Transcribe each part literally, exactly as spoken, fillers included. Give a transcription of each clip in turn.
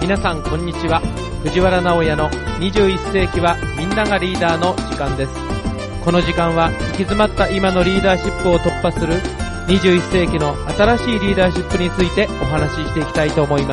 皆さんこんにちは。藤原直也のにじゅういっ世紀はみんながリーダーの時間です。この時間は行き詰まった今のリーダーシップを突破するにじゅういっ世紀の新しいリーダーシップについてお話ししていきたいと思います。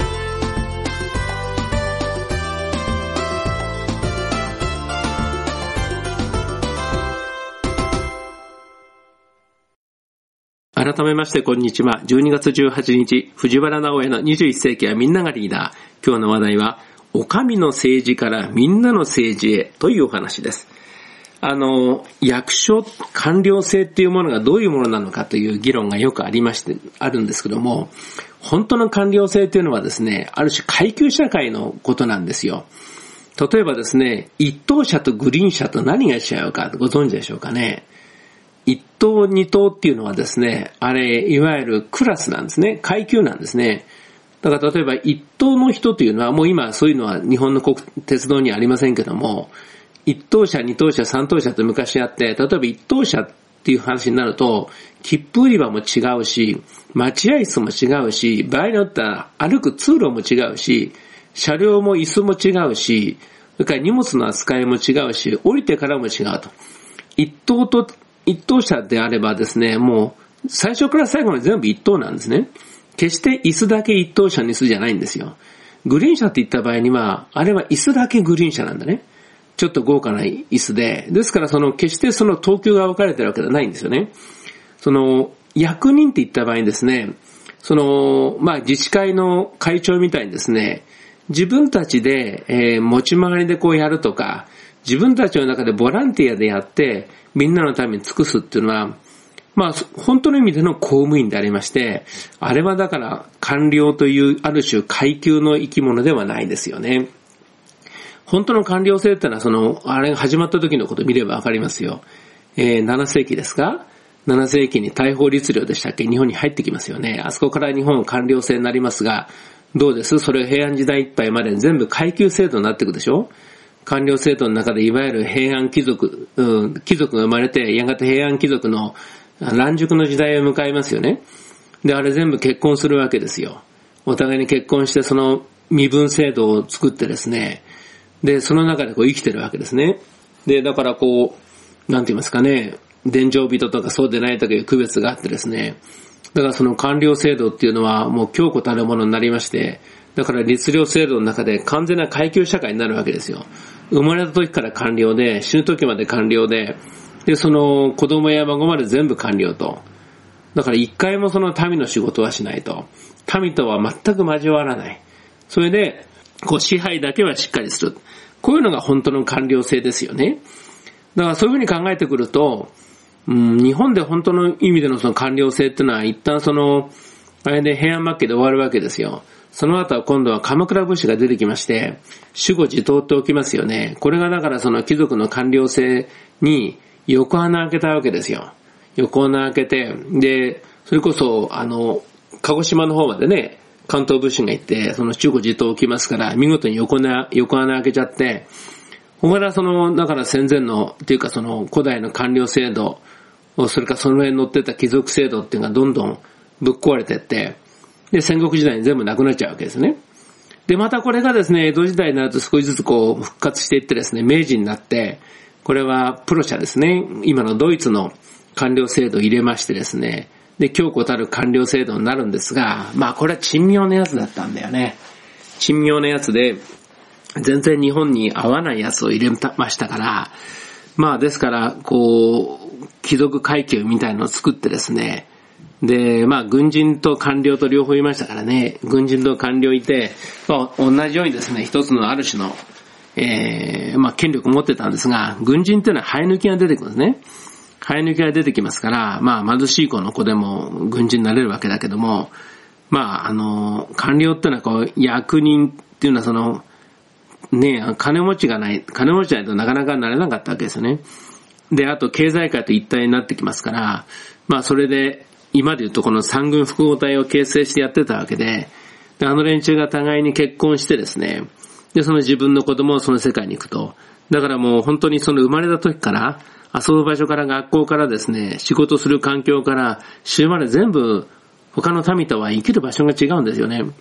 改めましてこんにちは。じゅうにがつじゅうはちにち、藤原直也のにじゅういっ世紀はみんながリーダー。今日の話題は、お上の政治からみんなの政治へというお話です。あの、役所、官僚制っていうものがどういうものなのかという議論がよくありまして、あるんですけども、本当の官僚制というのはですね、ある種階級社会のことなんですよ。例えばですね、一等車とグリーン車と何が違うかご存知でしょうかね。一等二等っていうのはですね、あれ、いわゆるクラスなんですね。階級なんですね。だから例えば一等の人というのは、もう今そういうのは日本の国鉄道にはありませんけども、一等車、二等車、三等車って昔あって、例えば一等車っていう話になると、切符売り場も違うし、待合室も違うし、場合によっては歩く通路も違うし、車両も椅子も違うし、それから荷物の扱いも違うし、降りてからも違うと。一等と一等車であればですね、もう最初から最後まで全部一等なんですね。決して椅子だけ一等車に椅子じゃないんですよ。グリーン車って言った場合には、あれは椅子だけグリーン車なんだね。ちょっと豪華な椅子で。ですからその決してその等級が分かれてるわけではないんですよね。その役人って言った場合にですね、そのまあ自治会の会長みたいにですね、自分たちで、えー、持ち回りでこうやるとか、自分たちの中でボランティアでやって、みんなのために尽くすっていうのは、まあ、本当の意味での公務員でありまして、あれはだから官僚というある種階級の生き物ではないですよね。本当の官僚制ってのは、その、あれが始まった時のことを見ればわかりますよ。えー、なな世紀ですか ?なな 世紀に大法律令でしたっけ日本に入ってきますよね。あそこから日本は官僚制になりますが、どうですそれが平安時代いっぱいまで全部階級制度になっていくでしょ官僚制度の中でいわゆる平安貴族、うん、貴族が生まれて、やがて平安貴族の乱熟の時代を迎えますよね。で、あれ全部結婚するわけですよ。お互いに結婚してその身分制度を作ってですね、で、その中でこう生きてるわけですね。で、だからこう、なんて言いますかね、殿上人とかそうでないという区別があってですね、だからその官僚制度っていうのはもう強固たるものになりまして、だから律令制度の中で完全な階級社会になるわけですよ。生まれた時から官僚で、死ぬ時まで官僚で、で、その子供や孫まで全部官僚と。だから一回もその民の仕事はしないと。民とは全く交わらない。それで、こう支配だけはしっかりする。こういうのが本当の官僚制ですよね。だからそういうふうに考えてくると、うん、日本で本当の意味でのその官僚制っていうのは一旦その、あれで平安末期で終わるわけですよ。その後は今度は鎌倉武士が出てきまして、守護自盗って起きますよね。これがだからその貴族の官僚制に横穴開けたわけですよ。横穴開けて、で、それこそ、あの、鹿児島の方までね、関東武士が行って、その守護自盗起きますから、見事に横穴、横穴開けちゃって、ここからその、だから戦前の、っていうかその古代の官僚制度、それからその上に乗ってた貴族制度っていうのがどんどんぶっ壊れてって、で、戦国時代に全部なくなっちゃうわけですね。で、またこれがですね、江戸時代になると少しずつこう復活していってですね、明治になって、これはプロシャですね、今のドイツの官僚制度を入れましてですね、で、強固たる官僚制度になるんですが、まあこれは珍妙なやつだったんだよね。珍妙なやつで、全然日本に合わないやつを入れましたから、まあですから、こう、貴族階級みたいなのを作ってですね、で、まあ、軍人と官僚と両方いましたからね、軍人と官僚いて、まあ、同じようにですね、一つのある種の、えー、まあ、権力を持ってたんですが、軍人っていうのは生え抜きが出てくるんですね。生え抜きが出てきますから、まあ、貧しい子の子でも軍人になれるわけだけども、まあ、あの、官僚っていうのはこう、役人っていうのはその、ね、金持ちがない、金持ちないとなかなかなれなかったわけですよね。で、あと経済界と一体になってきますから、まあ、それで、今で言うとこの三軍複合体を形成してやってたわけで、であの連中が互いに結婚してですね、で、その自分の子供をその世界に行くと。だからもう本当にその生まれた時から、遊ぶ場所から学校からですね、仕事する環境から死ぬまで全部他の民とは生きる場所が違うんですよね。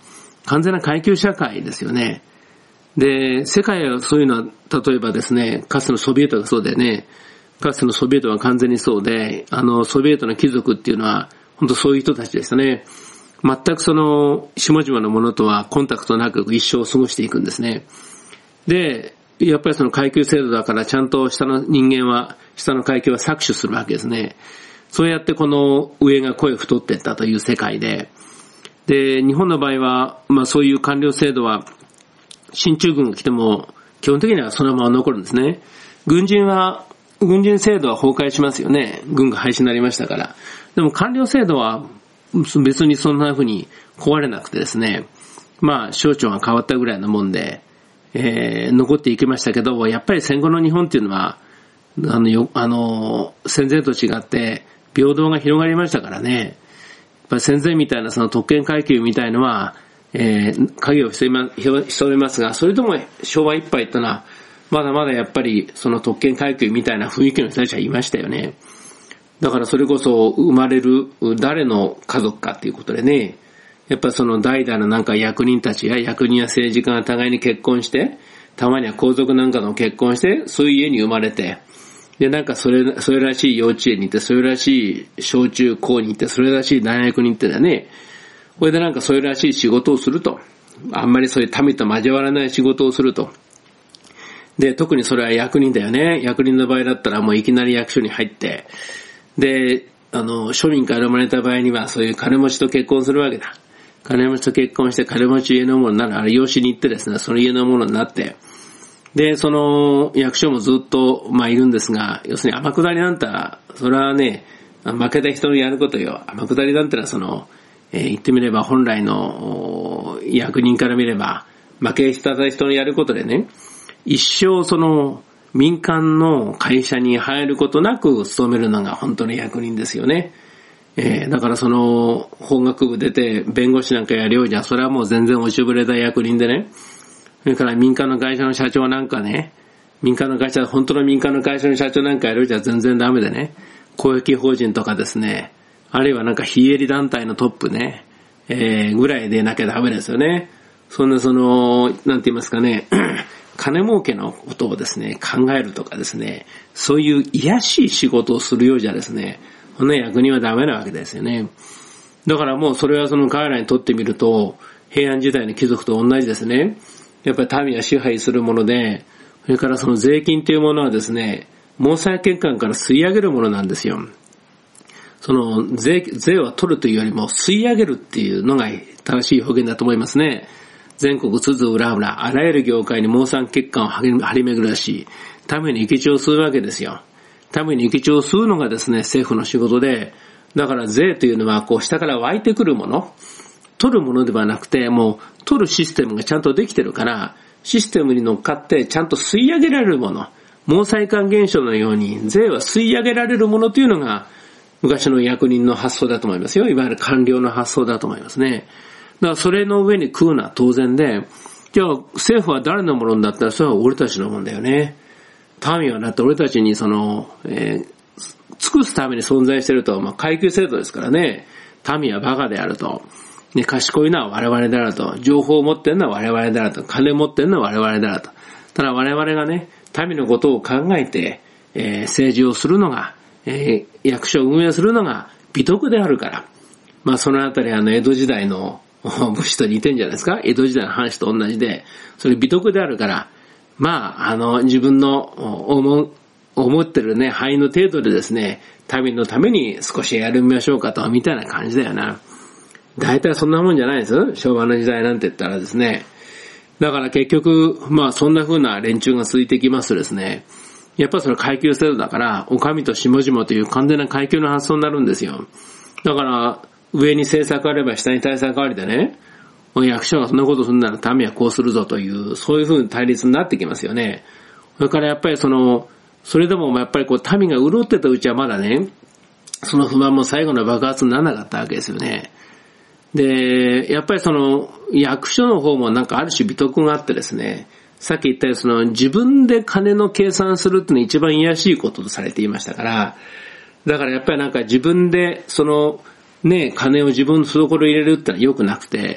完全な階級社会ですよね。で、世界はそういうのは、例えばですね、かつてのソビエトがそうでね、かつてのソビエトは完全にそうで、あの、ソビエトの貴族っていうのは、本当そういう人たちでしたね。全くその、下々のものとはコンタクトなく一生を過ごしていくんですね。で、やっぱりその階級制度だからちゃんと下の人間は、下の階級は搾取するわけですね。そうやってこの上が声太っていったという世界で、で、日本の場合は、まあそういう官僚制度は、進駐軍が来ても、基本的にはそのまま残るんですね。軍人は、軍人制度は崩壊しますよね。軍が廃止になりましたから。でも官僚制度は、別にそんな風に壊れなくてですね、まあ省庁が変わったぐらいのもんで、えー、残っていきましたけど、やっぱり戦後の日本っていうのは、あの、よ、あの、戦前と違って、平等が広がりましたからね。やっぱり戦前みたいなその特権階級みたいのは、えー、影を潜めますが、それとも昭和いっぱいってのは、まだまだやっぱりその特権階級みたいな雰囲気の人たちはいましたよね。だからそれこそ生まれる誰の家族かっていうことでね、やっぱりその代々のなんか役人たちや役人や政治家が互いに結婚して、たまには皇族なんかの結婚して、そういう家に生まれて、で、なんかそれ、それらしい幼稚園に行って、それらしい小中高に行って、それらしい大学に行ってだね、これでなんかそれらしい仕事をすると。あんまりそういう民と交わらない仕事をすると。で、特にそれは役人だよね。役人の場合だったらもういきなり役所に入って、で、あの、庶民から生まれた場合にはそういう金持ちと結婚するわけだ。金持ちと結婚して金持ち家のものになる。あれ養子に行ってですね、その家のものになって、で、その役所もずっと、まあいるんですが、要するに天下りなんて、それはね、負けた人のやることよ。天下りなんてのはその、えー、言ってみれば本来の役人から見れば、負けた人のやることでね、一生その民間の会社に入ることなく勤めるのが本当の役人ですよね。えー、だからその法学部出て弁護士なんかやるようじゃ、それはもう全然落ちぶれた役人でね。それから民間の会社の社長なんかね、民間の会社、本当の民間の会社の社長なんかやるじゃ全然ダメでね、公益法人とかですね、あるいはなんか非営利団体のトップね、えー、ぐらいでなきゃダメですよね。そんなその、なんて言いますかね、金儲けのことをですね、考えるとかですね、そういう卑しい仕事をするようじゃですね、この役人はダメなわけですよね。だからもうそれはその彼らにとってみると、平安時代の貴族と同じですね。やっぱり民は支配するもので、それからその税金というものはですね、毛細血管から吸い上げるものなんですよ。その税、税は取るというよりも吸い上げるっていうのが正しい表現だと思いますね。全国津々浦々、あらゆる業界に毛細血管を張り巡らし、民に生き血を吸うわけですよ。民に生き血を吸うのがですね、政府の仕事で、だから税というのはこう下から湧いてくるもの、取るものではなくて、もう取るシステムがちゃんとできてるから、システムに乗っかってちゃんと吸い上げられるもの、毛細管現象のように税は吸い上げられるものというのが昔の役人の発想だと思いますよ。いわゆる官僚の発想だと思いますね。だからそれの上に食うのは当然で、じゃあ政府は誰のものだったらそれは俺たちのもんだよね。民はだって俺たちにその、えー、尽くすために存在していると、まあ階級制度ですからね、民はバカであると。ね、賢いのは我々であると。情報を持っているのは我々であると。金を持っているのは我々であると。ただ我々がね、民のことを考えて、えー、政治をするのが、えー、役所を運営するのが美徳であるから。まあそのあたりあの江戸時代の武士と似てんじゃないですか。江戸時代の話と同じで、それ美徳であるから、まああの自分の思思ってるね、範囲の程度でですね、民のために少しやりましょうかと、みたいな感じだよな。大体そんなもんじゃないです。昭和の時代なんて言ったらですね。だから結局、まあそんな風な連中が続いていきますとですね、やっぱりそれ階級制度だから、お上と下々という完全な階級の発想になるんですよ。だから、上に政策あれば下に対策ありでね、役所がそんなことするなら民はこうするぞという、そういう風に対立になってきますよね。それからやっぱりその、それでもやっぱりこう民が潤ってたうちはまだね、その不満も最後の爆発にならなかったわけですよね。で、やっぱりその役所の方もなんかある種美徳があってですね、さっき言ったようにその自分で金の計算するってのは一番卑しいこととされていましたから、だからやっぱりなんか自分でそのね、金を自分の懐に入れるってのは良くなくて、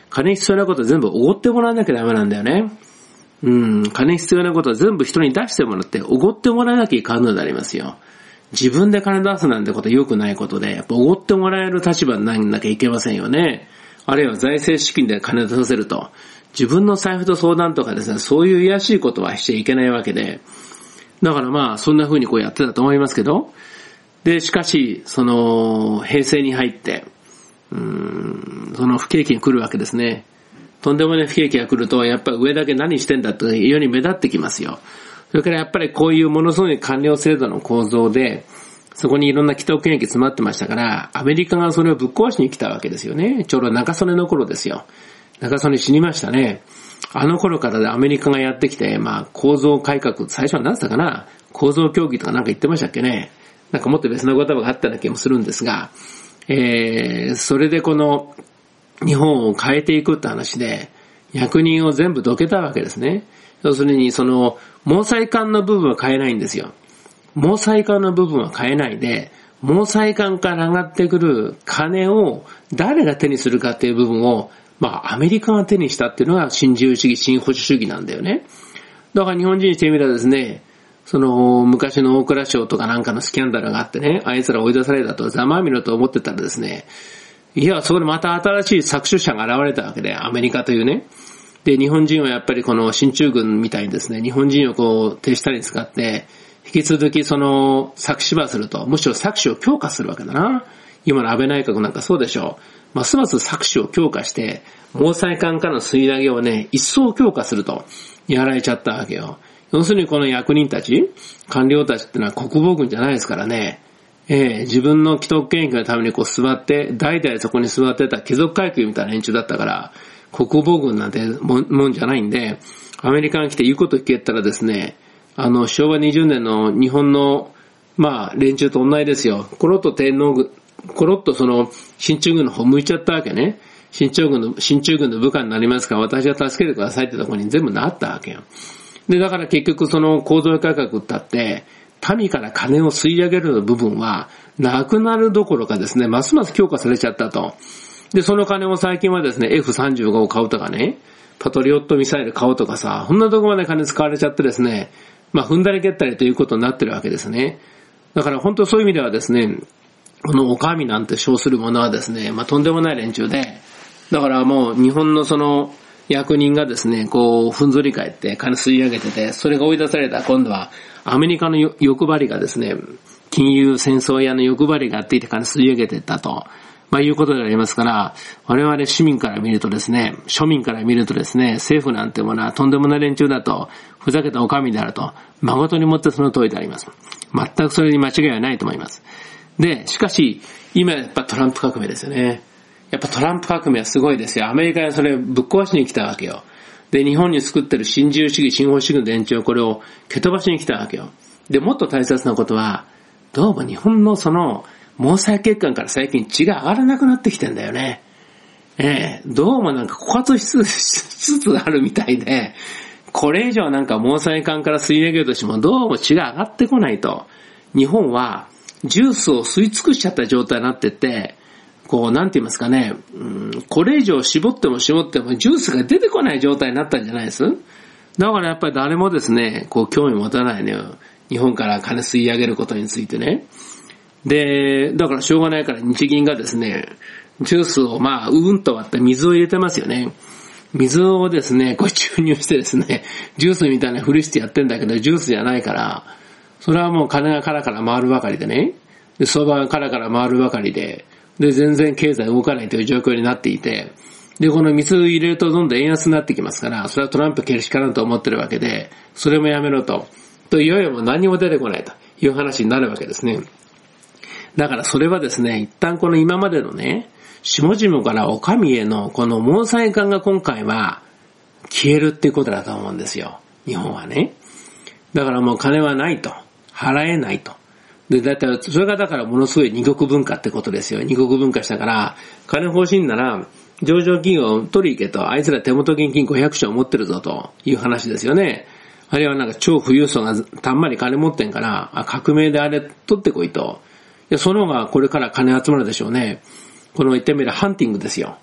金必要なことは全部おごってもらわなきゃダメなんだよね。うん、金必要なことは全部人に出してもらって、おごってもらわなきゃいかんのでありますよ。自分で金出すなんてことは良くないことで、やっぱおごってもらえる立場になんなきゃいけませんよね。あるいは財政資金で金出させると、自分の財布と相談とかですね、そういう卑しいことはしちゃいけないわけで、だからまあ、そんな風にこうやってたと思いますけど、で、しかし、その、平成に入って、うーん、その不景気が来るわけですね。とんでもない不景気が来ると、やっぱり上だけ何してんだっていうように目立ってきますよ。それからやっぱりこういうものすごい官僚制度の構造で、そこにいろんな既得権益詰まってましたから、アメリカがそれをぶっ壊しに来たわけですよね。ちょうど中曽根の頃ですよ。中曽根死にましたね。あの頃からアメリカがやってきて、まあ構造改革、最初は何だったかな、構造協議とかなんか言ってましたっけね。なんかもっと別の言葉があったような気もするんですが、えー、それでこの日本を変えていくって話で、役人を全部どけたわけですね。要するにその、毛細管の部分は変えないんですよ。毛細管の部分は変えないで、毛細管から上がってくる金を誰が手にするかっていう部分を、まあアメリカが手にしたっていうのが新自由主義、新保守主義なんだよね。だから日本人にしてみればですね、その昔の大蔵省とかなんかのスキャンダルがあってね、あいつら追い出されたとざまあみろと思ってたらですね、いや、そこでまた新しい搾取者が現れたわけで、アメリカというね。で、日本人はやっぱりこの進駐軍みたいにですね、日本人をこう手下に使って、引き続きその搾取はすると、むしろ搾取を強化するわけだな。今の安倍内閣なんかそうでしょう。ますます搾取を強化して、毛細管からの吸い上げをね、一層強化すると、やられちゃったわけよ。要するにこの役人たち、官僚たちってのは国防軍じゃないですからね、えー、自分の既得権益のためにこう座って、代々そこに座ってた貴族階級みたいな連中だったから、国防軍なんてもん、もんじゃないんで、アメリカが来て言うこと聞けたらですね、あの、昭和にじゅうねんの日本の、まあ、連中と同じですよ。コロッと天皇軍、コロッとその、進駐軍の方向いちゃったわけね。進駐軍の、進駐軍の部下になりますから、私は助けてくださいってところに全部なったわけよ。で、だから結局その構造改革ってあって、民から金を吸い上げる部分は、なくなるどころかですね、ますます強化されちゃったと。で、その金を最近はですね、エフさんじゅうご を買うとかね、パトリオットミサイル買うとかさ、そんなとこまで金使われちゃってですね、まあ、踏んだり蹴ったりということになってるわけですね。だから本当そういう意味ではですね、このお上なんて称するものはですね、まあ、とんでもない連中で、だからもう日本のその役人がですね、こう、ふんぞり返って金吸い上げてて、それが追い出された今度はアメリカの欲張りがですね、金融戦争屋の欲張りがあっていて金吸い上げていったと。まあいうことでありますから、我々市民から見るとですね、庶民から見るとですね、政府なんてものはとんでもない連中だと、ふざけたお上であると、誠にもってその通りであります。全くそれに間違いはないと思います。で、しかし、今やっぱトランプ革命ですよね。やっぱトランプ革命はすごいですよ。アメリカがそれをぶっ壊しに来たわけよ。で、日本に作ってる新自由主義、新保守主義の連中をこれを蹴飛ばしに来たわけよ。で、もっと大切なことは、どうも日本のその、毛細血管から最近血が上がらなくなってきてんだよね。ええ、どうもなんか枯渇しつつあるみたいで、これ以上なんか毛細管から吸い上げるとしてもどうも血が上がってこないと。日本はジュースを吸い尽くしちゃった状態になってて、こうなんて言いますかね、うん、これ以上絞っても絞ってもジュースが出てこない状態になったんじゃないです？だからやっぱり誰もですね、こう興味持たないのよ。日本から金吸い上げることについてね。で、だからしょうがないから日銀がですね、ジュースをまあ、うーんと割った水を入れてますよね。水をですね、こう注入してですね、ジュースみたいなふりしてやってんだけど、ジュースじゃないから、それはもう金がカラカラ回るばかりでね、で、相場がカラカラ回るばかりで、で、全然経済動かないという状況になっていて、で、この水を入れるとどんどん円安になってきますから、それはトランプけしからんと思ってるわけで、それもやめろと。と、いよいよもう何も出てこないという話になるわけですね。だからそれはですね、一旦この今までのね、下々からお上へのこの毛細管が今回は消えるっていうことだと思うんですよ。日本はね。だからもう金はないと。払えないと。で、だいたいそれがだからものすごい二国文化ってことですよ。二国文化したから、金欲しいんなら、上場企業を取り行けと、あいつら手元現金ごひゃくちょう持ってるぞという話ですよね。あるいはなんか超富裕層がたんまり金持ってんから、あ、革命であれ取ってこいと。いや、その方がこれから金集まるでしょうね。この言ってみればハンティングですよ。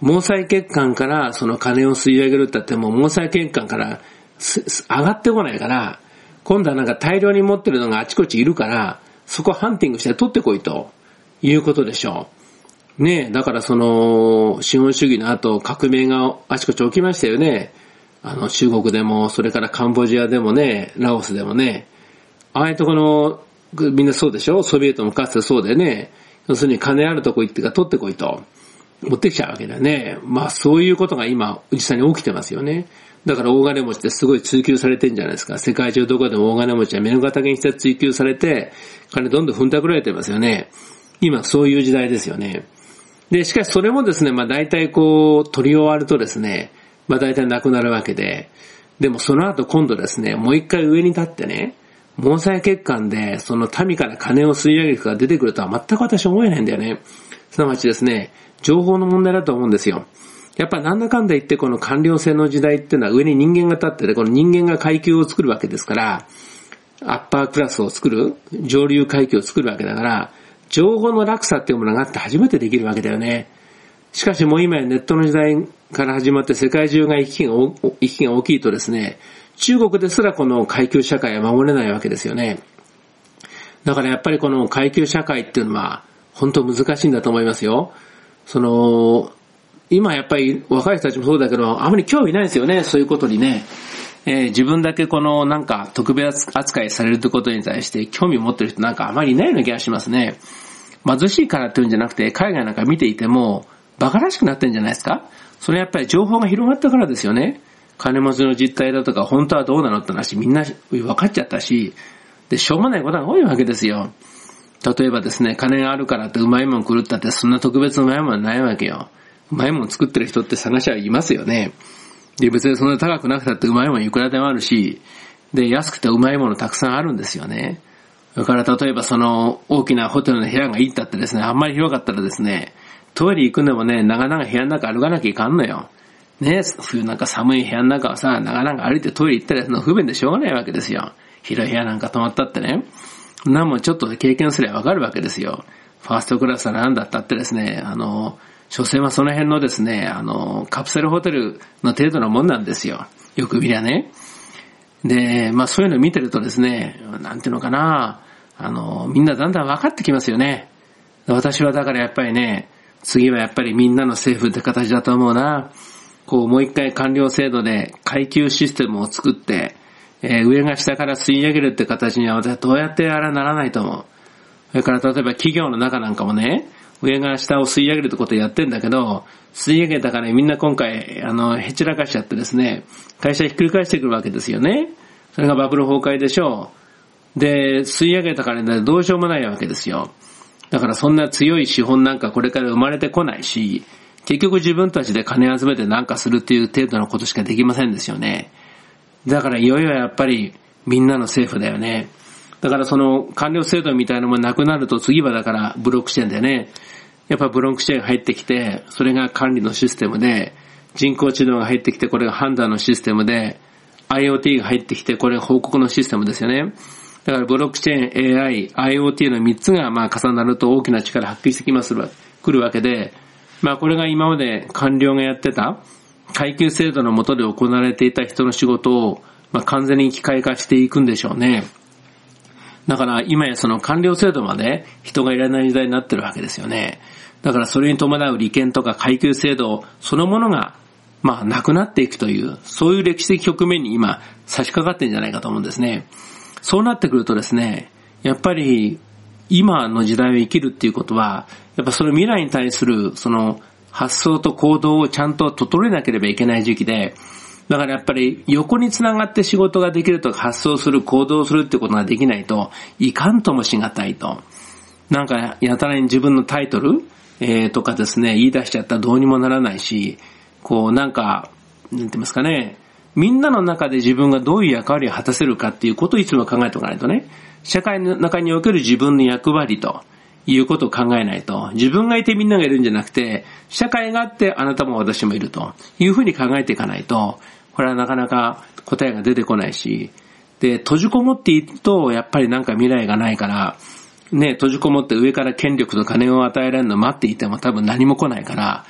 毛細血管からその金を吸い上げるって言っても、毛細血管から上がってこないから、今度はなんか大量に持ってるのがあちこちいるから、そこハンティングして取ってこいということでしょう。ねえ、だからその、資本主義の後、革命があちこち起きましたよね。あの、中国でも、それからカンボジアでもね、ラオスでもね、ああいうとこの、みんなそうでしょ？ソビエトもかつてそうでね、要するに金あるとこ行ってから取ってこいと、持ってきちゃうわけだよね。まあそういうことが今、実際に起きてますよね。だから大金持ちってすごい追求されてるんじゃないですか。世界中どこでも大金持ちは目の敵にして追求されて、金どんどん踏んだくられてますよね。今そういう時代ですよね。で、しかしそれもですね、まあ大体こう、取り終わるとですね、まあ大体なくなるわけで、でもその後今度ですね、もう一回上に立ってね、毛細血管でその民から金を吸い上げる人が出てくるとは全く私は思えないんだよね。すなわちですね、情報の問題だと思うんですよ。やっぱなんだかんだ言ってこの官僚制の時代っていうのは上に人間が立ってて、この人間が階級を作るわけですから、アッパークラスを作る、上流階級を作るわけだから、情報の落差っていうものがあって初めてできるわけだよね。しかしもう今やネットの時代から始まって世界中が行き来が、行き来が大きいとですね、中国ですらこの階級社会は守れないわけですよね。だからやっぱりこの階級社会っていうのは本当難しいんだと思いますよ。その、今やっぱり若い人たちもそうだけど、あまり興味ないですよね、そういうことにね。えー、自分だけこのなんか特別扱いされるということに対して興味を持ってる人なんかあまりいないような気がしますね。貧しいからっていうんじゃなくて、海外なんか見ていても馬鹿らしくなってるんじゃないですか。それやっぱり情報が広がったからですよね。金持ちの実態だとか本当はどうなのって話みんな分かっちゃったし、でしょうがないことが多いわけですよ。例えばですね、金があるからってうまいもん食るったってそんな特別うまいもんないわけよ。うまいもん作ってる人って探しはいますよね。で、別にそんな高くなくたってうまいもんいくらでもあるし、で、安くてうまいものたくさんあるんですよね。それから例えばその大きなホテルの部屋がいいったってですね、あんまり広かったらですね、トイレ行くのもね、長々部屋の中歩かなきゃいかんのよ。ね、冬なんか寒い部屋の中はさ、長々歩いてトイレ行ったらその不便でしょうがないわけですよ。広い部屋なんか泊まったってね。なんもちょっと経験すればわかるわけですよ。ファーストクラスは何だったってですね、あの、所詮はその辺のですね、あの、カプセルホテルの程度のもんなんですよ。よく見りゃね。で、まあそういうのを見てるとですね、なんていうのかな、あの、みんなだんだん分かってきますよね。私はだからやっぱりね、次はやっぱりみんなの政府って形だと思うな。こうもう一回官僚制度で階級システムを作って、えー、上が下から吸い上げるって形には私はどうやってやらならないと思う。それから例えば企業の中なんかもね、上が下を吸い上げるってことをやってんだけど、吸い上げたからみんな今回、あの、へちらかしちゃってですね、会社ひっくり返してくるわけですよね。それがバブル崩壊でしょう。で、吸い上げたからね、どうしようもないわけですよ。だからそんな強い資本なんかこれから生まれてこないし、結局自分たちで金集めてなんかするっていう程度のことしかできませんですよね。だからいよいよやっぱりみんなの政府だよね。だからその官僚制度みたいなのもなくなると次はだからブロックチェーンだよね。やっぱブロックチェーンが入ってきて、それが管理のシステムで、人工知能が入ってきてこれが判断のシステムで、IoT が入ってきてこれが報告のシステムですよね。だからブロックチェーン、エーアイ、IoT のみっつがまあ重なると大きな力発揮してきますくるわけで、まあこれが今まで官僚がやってた階級制度の下で行われていた人の仕事をまあ完全に機械化していくんでしょうね。だから今やその官僚制度まで人がいらない時代になってるわけですよね。だからそれに伴う利権とか階級制度そのものがまあなくなっていくという、そういう歴史的局面に今差し掛かってるんじゃないかと思うんですね。そうなってくるとですね、やっぱり今の時代を生きるっていうことは、やっぱその未来に対するその発想と行動をちゃんと整えなければいけない時期で、だからやっぱり横につながって仕事ができるとか発想する行動するってことができないといかんともしがたいと。なんかやたらに自分のタイトル、えー、とかですね、言い出しちゃったらどうにもならないし、こうなんか、なんて言いますかね、みんなの中で自分がどういう役割を果たせるかっていうことをいつも考えておかないとね、社会の中における自分の役割ということを考えないと、自分がいてみんながいるんじゃなくて、社会があってあなたも私もいるというふうに考えていかないと、これはなかなか答えが出てこないし、で、閉じこもっていると、やっぱりなんか未来がないから、ね、閉じこもって上から権力と金を与えられるのを待っていても多分何も来ないから、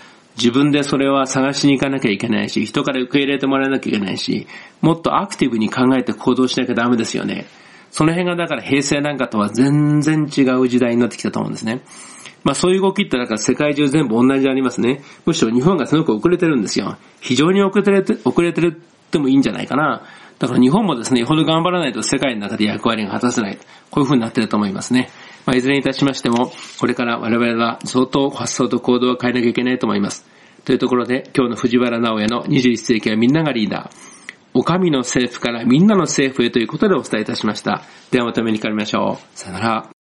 自分でそれは探しに行かなきゃいけないし、人から受け入れてもらわなきゃいけないし、もっとアクティブに考えて行動しなきゃダメですよね。その辺がだから平成なんかとは全然違う時代になってきたと思うんですね。まあそういう動きってだから世界中全部同じでありますね。むしろ日本がすごく遅れてるんですよ。非常に遅れて、遅れてるってもいいんじゃないかな。だから日本もですね、よほど頑張らないと世界の中で役割が果たせない。こういう風になってると思いますね。まあいずれにいたしましても、これから我々は相当発想と行動を変えなきゃいけないと思います。というところで、今日の藤原直哉のにじゅういっ世紀はみんながリーダー。お上の政府からみんなの政府へということでお伝えいたしました。ではまたお目にかかりましょう。さよなら。